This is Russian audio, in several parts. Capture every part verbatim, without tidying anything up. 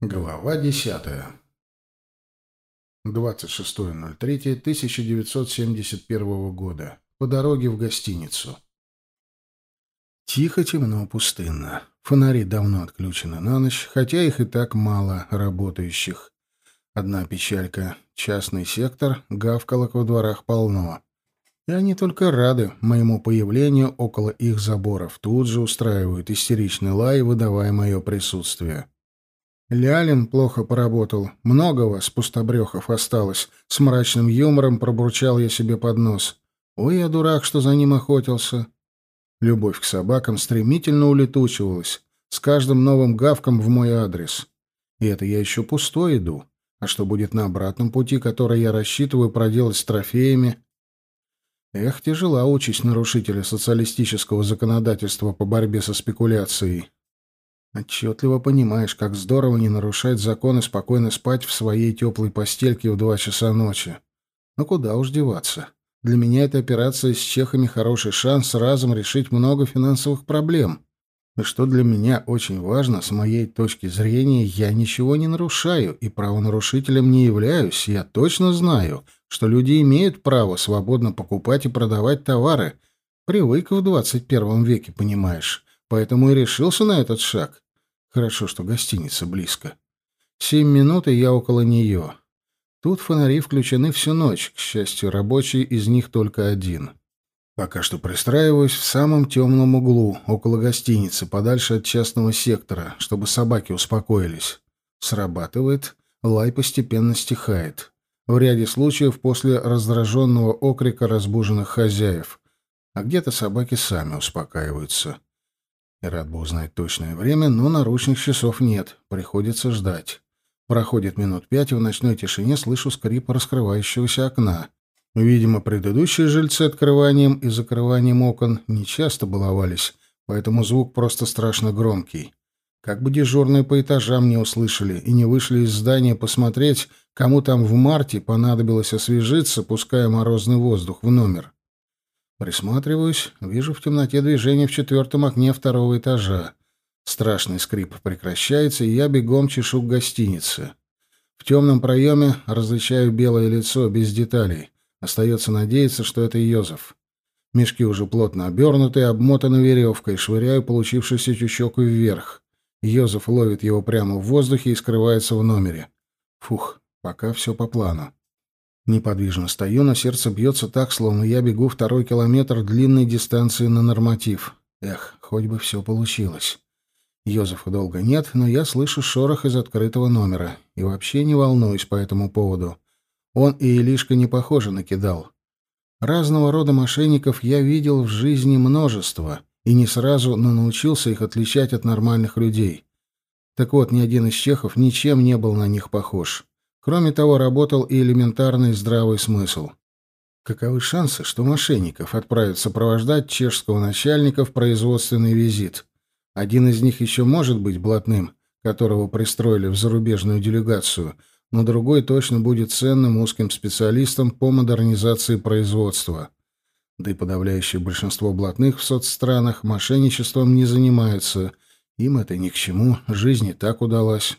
Глава десятая. двадцать шестое ноль третье тысяча девятьсот семьдесят первого года. По дороге в гостиницу. Тихо, темно, пустынно. Фонари давно отключены на ночь, хотя их и так мало работающих. Одна печалька. Частный сектор, гавкалок во дворах полно. И они только рады моему появлению около их заборов. Тут же устраивают истеричный лай, выдавая мое присутствие. Лялин плохо поработал. Много вас, пустобрехов, осталось. С мрачным юмором пробурчал я себе под нос. Ой, я дурак, что за ним охотился. Любовь к собакам стремительно улетучивалась. С каждым новым гавком в мой адрес. И это я еще пустой иду. А что будет на обратном пути, который я рассчитываю проделать с трофеями? Эх, тяжела участь нарушителя социалистического законодательства по борьбе со спекуляцией. Отчетливо понимаешь, как здорово не нарушать закон и спокойно спать в своей теплой постельке в два часа ночи. Но куда уж деваться. Для меня эта операция с чехами хороший шанс разом решить много финансовых проблем. И что для меня очень важно, с моей точки зрения, я ничего не нарушаю и правонарушителем не являюсь. Я точно знаю, что люди имеют право свободно покупать и продавать товары. Привык в двадцать первом веке, понимаешь. Поэтому и решился на этот шаг. Хорошо, что гостиница близко. Семь минут, и я около нее. Тут фонари включены всю ночь. К счастью, рабочий из них только один. Пока что пристраиваюсь в самом темном углу, около гостиницы, подальше от частного сектора, чтобы собаки успокоились. Срабатывает, лай постепенно стихает. В ряде случаев после раздраженного окрика разбуженных хозяев. А где-то собаки сами успокаиваются. И рад бы узнать точное время, но наручных часов нет, приходится ждать. Проходит минут пять, и в ночной тишине слышу скрип раскрывающегося окна. Видимо, предыдущие жильцы открыванием и закрыванием окон нечасто баловались, поэтому звук просто страшно громкий. Как бы дежурные по этажам не услышали и не вышли из здания посмотреть, кому там в марте понадобилось освежиться, пуская морозный воздух в номер. Присматриваюсь, вижу в темноте движение в четвертом окне второго этажа. Страшный скрип прекращается, и я бегом чешу к гостинице. В темном проеме различаю белое лицо, без деталей. Остается надеяться, что это Йозеф. Мешки уже плотно обернуты и обмотаны веревкой, швыряю получившийся тючок вверх. Йозеф ловит его прямо в воздухе и скрывается в номере. Фух, пока все по плану. Неподвижно стою, но сердце бьется так, словно я бегу второй километр длинной дистанции на норматив. Эх, хоть бы все получилось. Йозефа долго нет, но я слышу шорох из открытого номера. И вообще не волнуюсь по этому поводу. Он и Илишка не похожи на кидал. Разного рода мошенников я видел в жизни множество, и не сразу, но научился их отличать от нормальных людей. Так вот, ни один из чехов ничем не был на них похож. Кроме того, работал и элементарный здравый смысл. Каковы шансы, что мошенников отправят сопровождать чешского начальника в производственный визит? Один из них еще может быть блатным, которого пристроили в зарубежную делегацию, но другой точно будет ценным узким специалистом по модернизации производства. Да и подавляющее большинство блатных в соцстранах мошенничеством не занимаются. Им это ни к чему, жизнь и так удалась.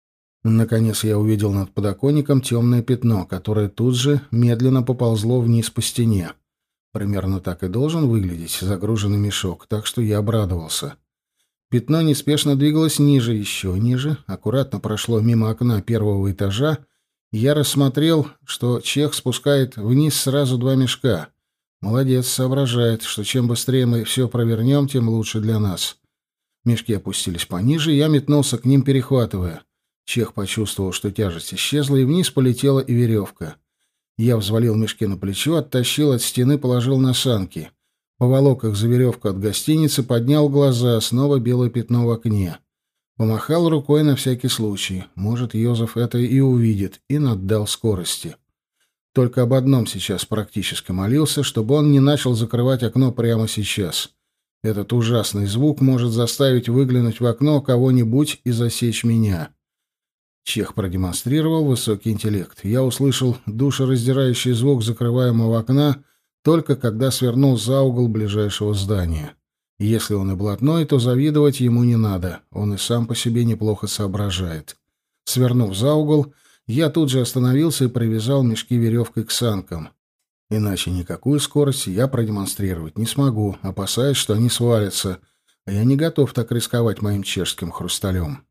Наконец я увидел над подоконником темное пятно, которое тут же медленно поползло вниз по стене. Примерно так и должен выглядеть загруженный мешок, так что я обрадовался. Пятно неспешно двигалось ниже, еще ниже, аккуратно прошло мимо окна первого этажа. Я рассмотрел, что чех спускает вниз сразу два мешка. Молодец, соображает, что чем быстрее мы все провернем, тем лучше для нас. Мешки опустились пониже, я метнулся к ним, перехватывая. Чех почувствовал, что тяжесть исчезла, и вниз полетела и веревка. Я взвалил мешки на плечо, оттащил от стены, положил на санки. Поволок их за веревку от гостиницы, поднял глаза, снова белое пятно в окне. Помахал рукой на всякий случай. Может, Йозеф это и увидит, и наддал скорости. Только об одном сейчас практически молился, чтобы он не начал закрывать окно прямо сейчас. Этот ужасный звук может заставить выглянуть в окно кого-нибудь и засечь меня. Чех продемонстрировал высокий интеллект. Я услышал душераздирающий звук закрываемого окна только когда свернул за угол ближайшего здания. Если он и блатной, то завидовать ему не надо. Он и сам по себе неплохо соображает. Свернув за угол, я тут же остановился и привязал мешки веревкой к санкам. Иначе никакую скорость я продемонстрировать не смогу, опасаясь, что они свалятся, а я не готов так рисковать моим чешским хрусталем.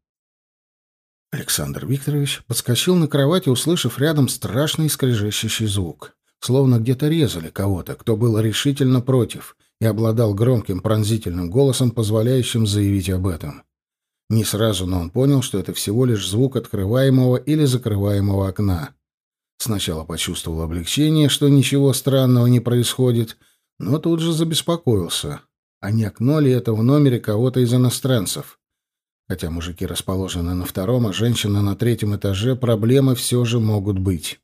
Александр Викторович подскочил на кровати, услышав рядом страшный скрежещущий звук. Словно где-то резали кого-то, кто был решительно против, и обладал громким пронзительным голосом, позволяющим заявить об этом. Не сразу, но он понял, что это всего лишь звук открываемого или закрываемого окна. Сначала почувствовал облегчение, что ничего странного не происходит, но тут же забеспокоился. А не окно ли это в номере кого-то из иностранцев? Хотя мужики расположены на втором, а женщина на третьем этаже, проблемы все же могут быть.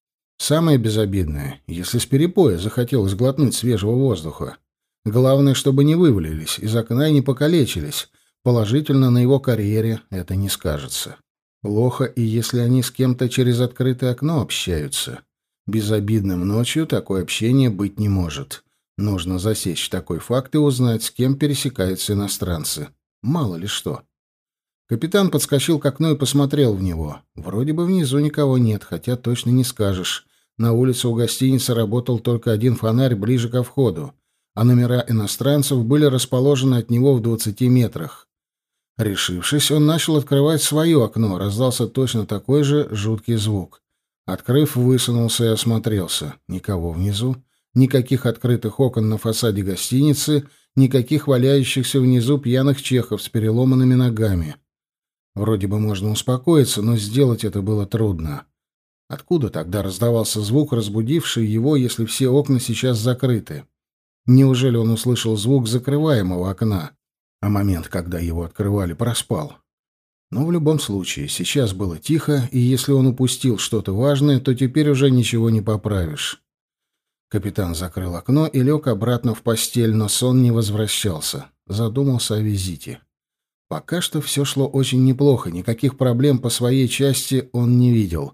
Самое безобидное, если с перепоя захотелось глотнуть свежего воздуха. Главное, чтобы не вывалились из окна и не покалечились. Положительно на его карьере это не скажется. Плохо, и если они с кем-то через открытое окно общаются. Безобидным ночью такое общение быть не может. Нужно засечь такой факт и узнать, с кем пересекаются иностранцы. Мало ли что. Капитан подскочил к окну и посмотрел в него. Вроде бы внизу никого нет, хотя точно не скажешь. На улице у гостиницы работал только один фонарь ближе ко входу, а номера иностранцев были расположены от него в двадцати метрах. Решившись, он начал открывать свое окно. Раздался точно такой же жуткий звук. Открыв, высунулся и осмотрелся. Никого внизу, никаких открытых окон на фасаде гостиницы, никаких валяющихся внизу пьяных чехов с переломанными ногами. Вроде бы можно успокоиться, но сделать это было трудно. Откуда тогда раздавался звук, разбудивший его, если все окна сейчас закрыты? Неужели он услышал звук закрываемого окна? А момент, когда его открывали, проспал. Но в любом случае, сейчас было тихо, и если он упустил что-то важное, то теперь уже ничего не поправишь. Капитан закрыл окно и лег обратно в постель, но сон не возвращался. Задумался о визите. Пока что все шло очень неплохо, никаких проблем по своей части он не видел.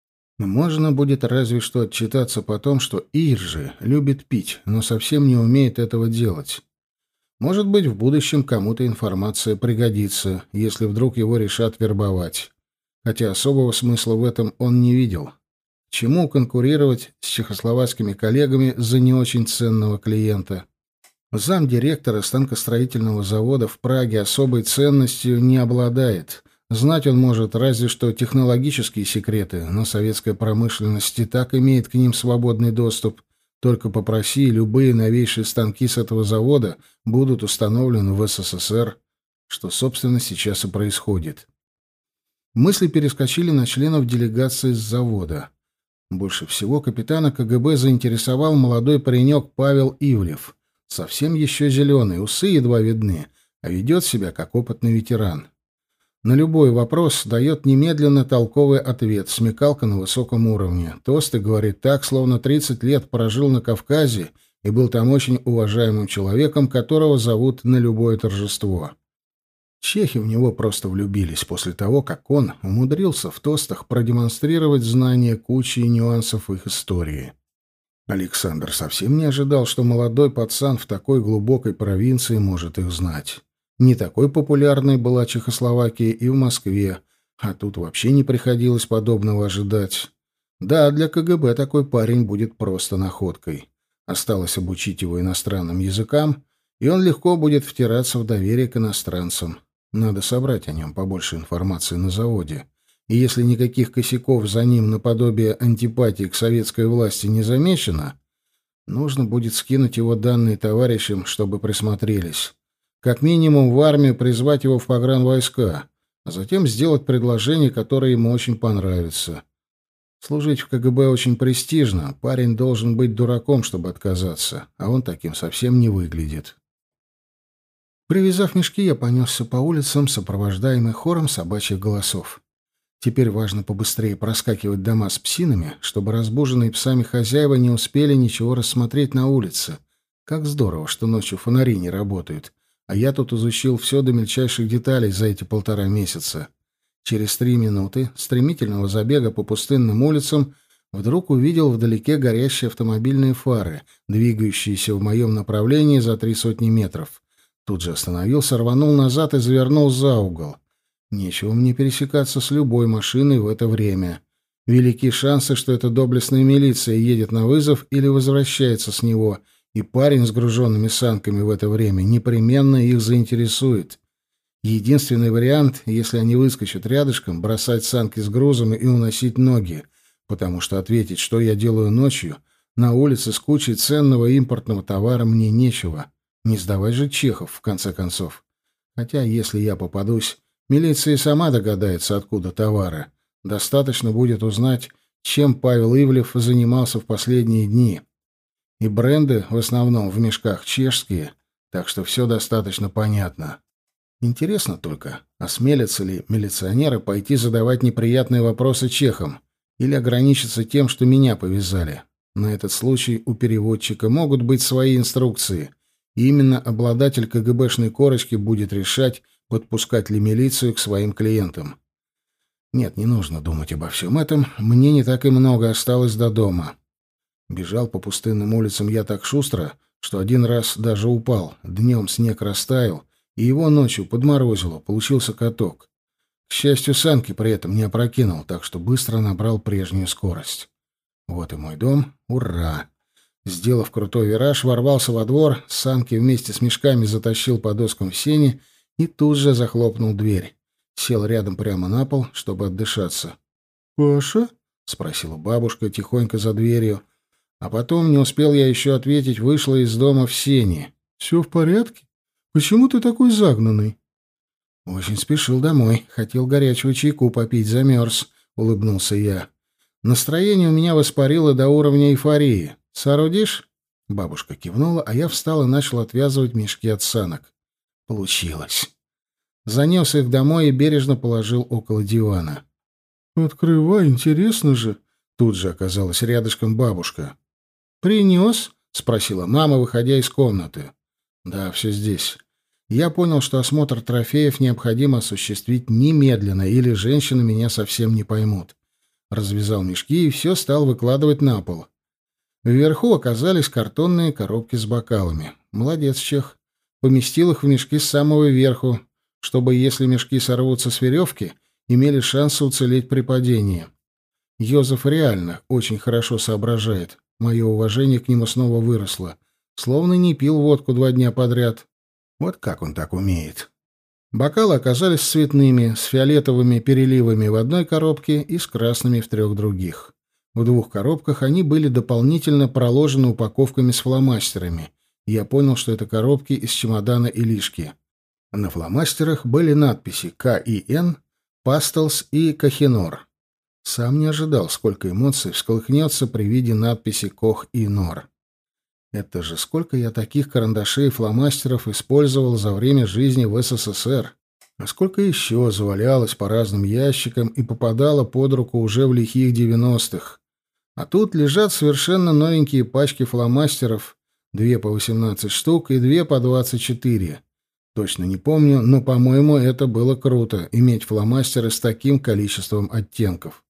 Можно будет разве что отчитаться потом, что Иржи любит пить, но совсем не умеет этого делать. Может быть, в будущем кому-то информация пригодится, если вдруг его решат вербовать. Хотя особого смысла в этом он не видел. К чему конкурировать с чехословацкими коллегами за не очень ценного клиента? Замдиректора станкостроительного завода в Праге особой ценностью не обладает. Знать он может разве что технологические секреты, но советская промышленность и так имеет к ним свободный доступ. Только попроси, и любые новейшие станки с этого завода будут установлены в СССР, что, собственно, сейчас и происходит. Мысли перескочили на членов делегации с завода. Больше всего капитана КГБ заинтересовал молодой паренек Павел Ивлев. Совсем еще зеленый, усы едва видны, а ведет себя как опытный ветеран. На любой вопрос дает немедленно толковый ответ, смекалка на высоком уровне. Тосты говорит так, словно тридцать лет прожил на Кавказе и был там очень уважаемым человеком, которого зовут на любое торжество. Чехи в него просто влюбились после того, как он умудрился в тостах продемонстрировать знание кучи нюансов их истории. Александр совсем не ожидал, что молодой пацан в такой глубокой провинции может их знать. Не такой популярной была Чехословакия и в Москве, а тут вообще не приходилось подобного ожидать. Да, для КГБ такой парень будет просто находкой. Осталось обучить его иностранным языкам, и он легко будет втираться в доверие к иностранцам. Надо собрать о нем побольше информации на заводе. И если никаких косяков за ним наподобие антипатии к советской власти не замечено, нужно будет скинуть его данные товарищам, чтобы присмотрелись. Как минимум в армию призвать его в погранвойска, а затем сделать предложение, которое ему очень понравится. Служить в КГБ очень престижно, парень должен быть дураком, чтобы отказаться, а он таким совсем не выглядит. Привязав мешки, я понесся по улицам, сопровождаемый хором собачьих голосов. Теперь важно побыстрее проскакивать дома с псинами, чтобы разбуженные псами хозяева не успели ничего рассмотреть на улице. Как здорово, что ночью фонари не работают. А я тут изучил все до мельчайших деталей за эти полтора месяца. Через три минуты стремительного забега по пустынным улицам вдруг увидел вдалеке горящие автомобильные фары, двигающиеся в моем направлении за три сотни метров. Тут же остановился, рванул назад и завернул за угол. Нечего мне пересекаться с любой машиной в это время. Велики шансы, что эта доблестная милиция едет на вызов или возвращается с него, и парень с груженными санками в это время непременно их заинтересует. Единственный вариант, если они выскочат рядышком, бросать санки с грузом и уносить ноги, потому что ответить, что я делаю ночью, на улице с кучей ценного импортного товара мне нечего. Не сдавать же чехов, в конце концов. Хотя, если я попадусь, милиция и сама догадается, откуда товары. Достаточно будет узнать, чем Павел Ивлев занимался в последние дни. И бренды в основном в мешках чешские, так что все достаточно понятно. Интересно только, осмелятся ли милиционеры пойти задавать неприятные вопросы чехам или ограничиться тем, что меня повязали. На этот случай у переводчика могут быть свои инструкции, и именно обладатель КГБшной корочки будет решать, подпускать ли милицию к своим клиентам. Нет, не нужно думать обо всем этом, мне не так и много осталось до дома. Бежал по пустынным улицам я так шустро, что один раз даже упал, днем снег растаял, и его ночью подморозило, получился каток. К счастью, санки при этом не опрокинул, так что быстро набрал прежнюю скорость. Вот и мой дом. Ура! Сделав крутой вираж, ворвался во двор, санки вместе с мешками затащил по доскам в сени и тут же захлопнул дверь. Сел рядом прямо на пол, чтобы отдышаться. «Паша?» — спросила бабушка тихонько за дверью. А потом, не успел я еще ответить, вышла из дома в сени. «Все в порядке? Почему ты такой загнанный?» «Очень спешил домой. Хотел горячего чайку попить, замерз», — улыбнулся я. Настроение у меня воспарило до уровня эйфории. «Соорудишь?» Бабушка кивнула, а я встал и начал отвязывать мешки от санок. Получилось. Занес их домой и бережно положил около дивана. «Открывай, интересно же!» Тут же оказалась рядышком бабушка. «Принес?» — спросила мама, выходя из комнаты. «Да, все здесь». Я понял, что осмотр трофеев необходимо осуществить немедленно, или женщины меня совсем не поймут. Развязал мешки и все стал выкладывать на пол. Вверху оказались картонные коробки с бокалами. Молодец, чех. Поместил их в мешки с самого верху, чтобы, если мешки сорвутся с веревки, имели шансы уцелеть при падении. Йозеф реально очень хорошо соображает. Мое уважение к нему снова выросло. Словно не пил водку два дня подряд. Вот как он так умеет. Бокалы оказались цветными, с фиолетовыми переливами в одной коробке и с красными в трех других. В двух коробках они были дополнительно проложены упаковками с фломастерами. Я понял, что это коробки из чемодана Илишки. На фломастерах были надписи «К и Н», «Пастелс» и «Кохинор». Сам не ожидал, сколько эмоций всколыхнется при виде надписи «Кох и Нор». Это же сколько я таких карандашей и фломастеров использовал за время жизни в СССР. А сколько еще завалялось по разным ящикам и попадало под руку уже в лихих девяностых. А тут лежат совершенно новенькие пачки фломастеров, две по восемнадцать штук и две по двадцать четыре. Точно не помню, но, по-моему, это было круто, иметь фломастеры с таким количеством оттенков.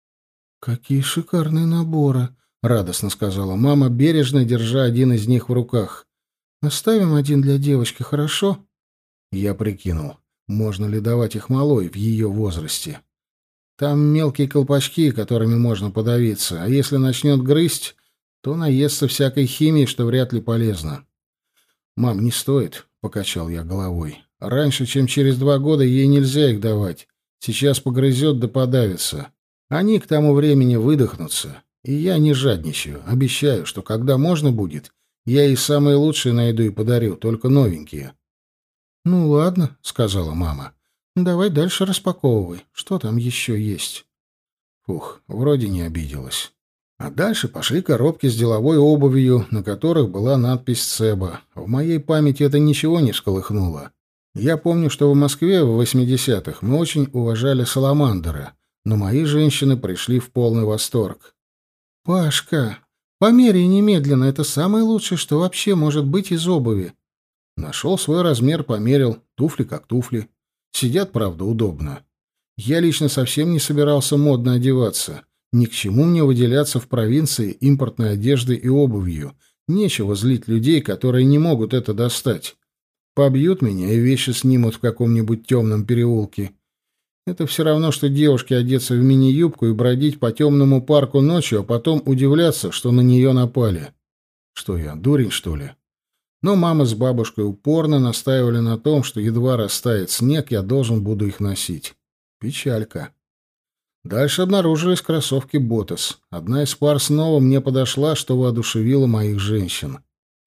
«Какие шикарные наборы!» — радостно сказала мама, бережно держа один из них в руках. «Оставим один для девочки, хорошо?» Я прикинул, можно ли давать их малой в ее возрасте. Там мелкие колпачки, которыми можно подавиться, а если начнет грызть, то наестся всякой химии, что вряд ли полезно. «Мам, не стоит», — покачал я головой. «Раньше, чем через два года, ей нельзя их давать. Сейчас погрызет да подавится. Они к тому времени выдохнутся. И я не жадничаю. Обещаю, что когда можно будет, я и самые лучшие найду и подарю, только новенькие». «Ну ладно», — сказала мама. «Давай дальше распаковывай. Что там еще есть?» Фух, вроде не обиделась. А дальше пошли коробки с деловой обувью, на которых была надпись «Цеба». В моей памяти это ничего не всколыхнуло. Я помню, что в Москве в восьмидесятых мы очень уважали саламандера, но мои женщины пришли в полный восторг. «Пашка, померяй немедленно, это самое лучшее, что вообще может быть из обуви». Нашел свой размер, померил, туфли как туфли. Сидят, правда, удобно. Я лично совсем не собирался модно одеваться. Ни к чему мне выделяться в провинции импортной одеждой и обувью. Нечего злить людей, которые не могут это достать. Побьют меня и вещи снимут в каком-нибудь темном переулке. Это все равно, что девушке одеться в мини-юбку и бродить по темному парку ночью, а потом удивляться, что на нее напали. Что я, дурень, что ли? Но мама с бабушкой упорно настаивали на том, что едва растает снег, я должен буду их носить. Печалька. Дальше обнаружились кроссовки «Ботас». Одна из пар снова мне подошла, что воодушевило моих женщин.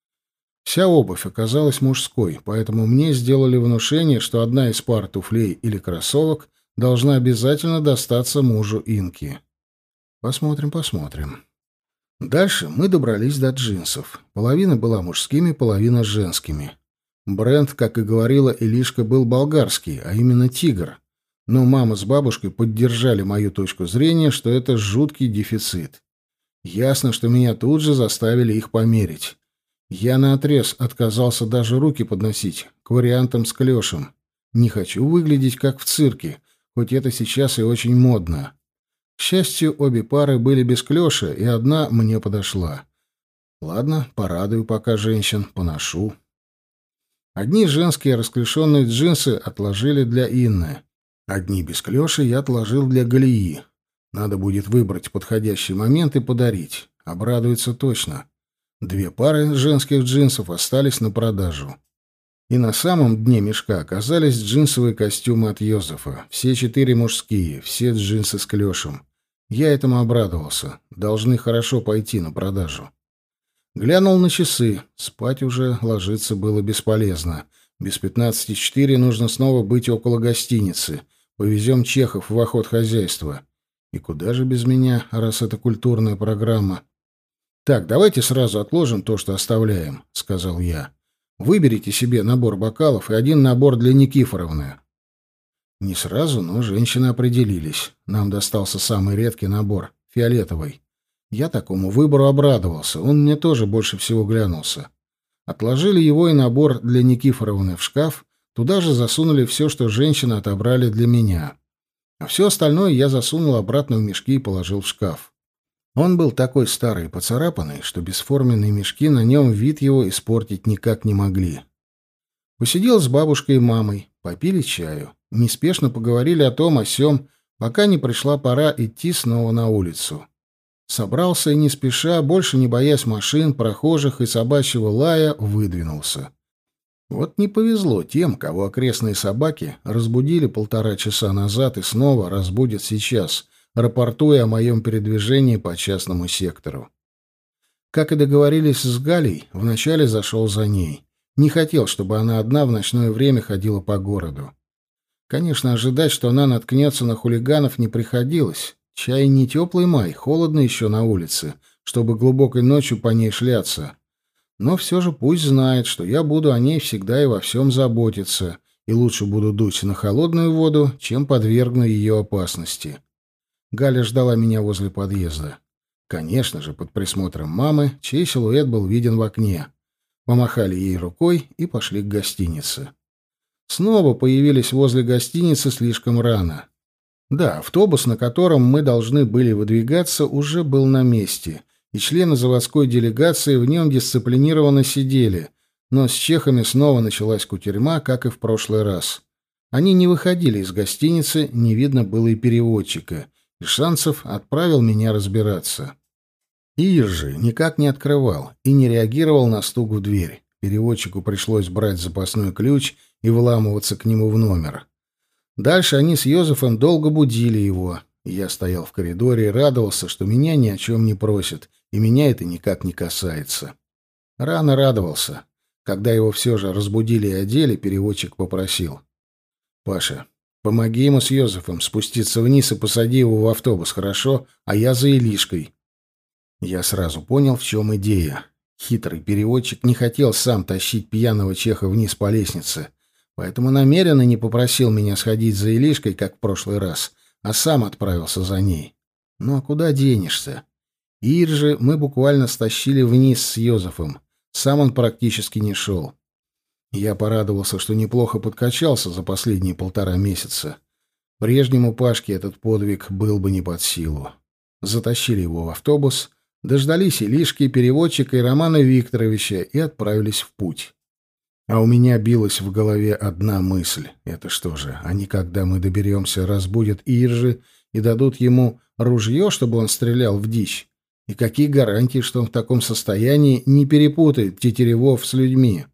Вся обувь оказалась мужской, поэтому мне сделали внушение, что одна из пар туфлей или кроссовок должна обязательно достаться мужу Инки. Посмотрим, посмотрим. Дальше мы добрались до джинсов. Половина была мужскими, половина женскими. Бренд, как и говорила Илишка, был болгарский, а именно «Тигр». Но мама с бабушкой поддержали мою точку зрения, что это жуткий дефицит. Ясно, что меня тут же заставили их померить. Я наотрез отказался даже руки подносить к вариантам с клешем. Не хочу выглядеть как в цирке, хоть это сейчас и очень модно. К счастью, обе пары были без клеша, и одна мне подошла. Ладно, порадую пока женщин, поношу. Одни женские расклешенные джинсы отложили для Инны. Одни без клеша я отложил для Галии. Надо будет выбрать подходящий момент и подарить. Обрадуется точно. Две пары женских джинсов остались на продажу. И на самом дне мешка оказались джинсовые костюмы от Йозефа. Все четыре мужские, все джинсы с клешем. Я этому обрадовался. Должны хорошо пойти на продажу. Глянул на часы. Спать уже ложиться было бесполезно. Без пятнадцати четыре нужно снова быть около гостиницы. Повезем чехов в охот хозяйства. И куда же без меня, раз это культурная программа? «Так, давайте сразу отложим то, что оставляем», — сказал я. «Выберите себе набор бокалов и один набор для Никифоровны». Не сразу, но женщины определились. Нам достался самый редкий набор — фиолетовый. Я такому выбору обрадовался, он мне тоже больше всего глянулся. Отложили его и набор для Никифоровны в шкаф, туда же засунули все, что женщины отобрали для меня. А все остальное я засунул обратно в мешки и положил в шкаф. Он был такой старый и поцарапанный, что бесформенные мешки на нем вид его испортить никак не могли. Посидел с бабушкой и мамой, попили чаю, неспешно поговорили о том о сём, пока не пришла пора идти снова на улицу. Собрался и не спеша, больше не боясь машин, прохожих и собачьего лая, выдвинулся. Вот не повезло тем, кого окрестные собаки разбудили полтора часа назад и снова разбудят сейчас, рапортуя о моем передвижении по частному сектору. Как и договорились с Галей, вначале зашел за ней. Не хотел, чтобы она одна в ночное время ходила по городу. Конечно, ожидать, что она наткнется на хулиганов, не приходилось. Чай не теплый май, холодно еще на улице, чтобы глубокой ночью по ней шляться. Но все же пусть знает, что я буду о ней всегда и во всем заботиться, и лучше буду дуть на холодную воду, чем подвергну ее опасности. Галя ждала меня возле подъезда. Конечно же, под присмотром мамы, чей силуэт был виден в окне. Помахали ей рукой и пошли к гостинице. Снова появились возле гостиницы слишком рано. Да, автобус, на котором мы должны были выдвигаться, уже был на месте, и члены заводской делегации в нем дисциплинированно сидели, но с чехами снова началась кутерьма, как и в прошлый раз. Они не выходили из гостиницы, не видно было и переводчика, и Шанцев отправил меня разбираться. Ир же никак не открывал и не реагировал на стук в дверь. Переводчику пришлось брать запасной ключ и вламываться к нему в номер. Дальше они с Йозефом долго будили его. Я стоял в коридоре и радовался, что меня ни о чем не просят, и меня это никак не касается. Рано радовался. Когда его все же разбудили и одели, переводчик попросил: «Паша, помоги ему с Йозефом спуститься вниз и посади его в автобус, хорошо? А я за Илишкой». Я сразу понял, в чем идея. Хитрый переводчик не хотел сам тащить пьяного чеха вниз по лестнице, поэтому намеренно не попросил меня сходить за Илишкой, как в прошлый раз, а сам отправился за ней. Ну а куда денешься? Ир же мы буквально стащили вниз с Йозефом. Сам он практически не шел. Я порадовался, что неплохо подкачался за последние полтора месяца. Прежнему Пашке этот подвиг был бы не под силу. Затащили его в автобус, дождались Илишки, переводчика и Романа Викторовича и отправились в путь. А у меня билась в голове одна мысль. Это что же, они, когда мы доберемся, разбудят Иржи и дадут ему ружье, чтобы он стрелял в дичь? И какие гарантии, что он в таком состоянии не перепутает тетеревов с людьми?